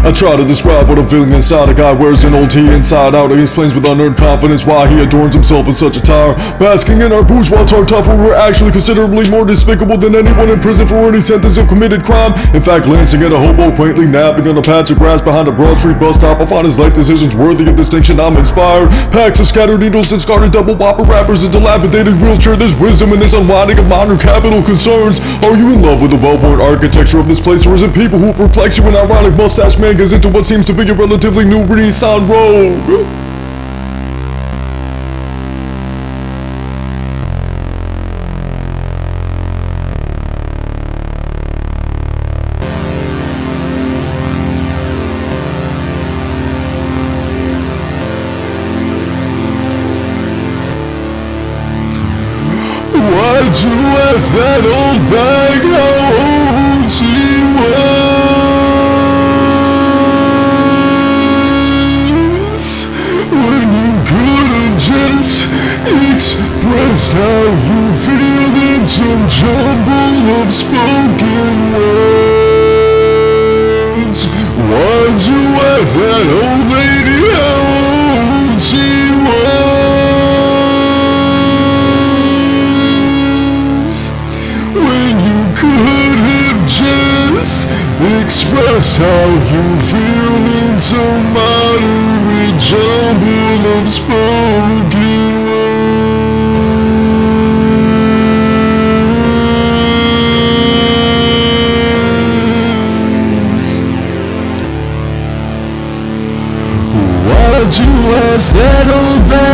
I try to describe what I'm feeling inside. A guy wears an old tee inside out. He explains with unearned confidence why he adorns himself in such attire. Basking in our bourgeois tartuffe, we're actually considerably more despicable than anyone in prison for any sentence of committed crime. In fact, glancing at a hobo quaintly napping on a patch of grass behind a Broad Street bus stop, I find his life decisions worthy of distinction. I'm inspired. Packs of scattered needles, discarded double whopper wrappers, a dilapidated wheelchair. There's wisdom in this unwinding of modern capital concerns. Are you in love with the well-born architecture of this place, or is it people who perplex you? An ironic mustache man gets into what seems to be a relatively new Renaissance road. Why'd you ask that old bag how old she was? When you could've just expressed how you feel in some jumble of spoken words. Why'd you ask that old lady how old she was? Express how you feel in some moderate jumble of spoken words. Why'd you ask that old man?